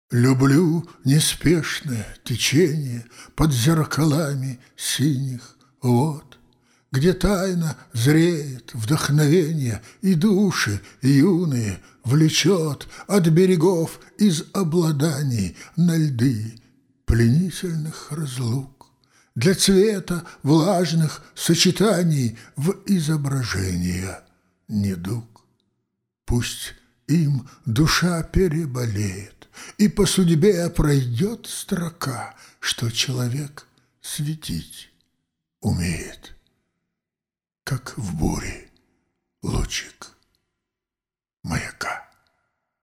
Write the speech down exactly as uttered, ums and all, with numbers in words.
Люблю неспешное течение под зеркалами синих вод, где тайно зреет вдохновение, и души юные влечет от берегов из обладаний на льды пленительных разлук, для цвета влажных сочетаний в изображения недуг. Пусть им душа переболеет, и по судьбе пройдет строка, что человек светить умеет, как в буре лучик маяка.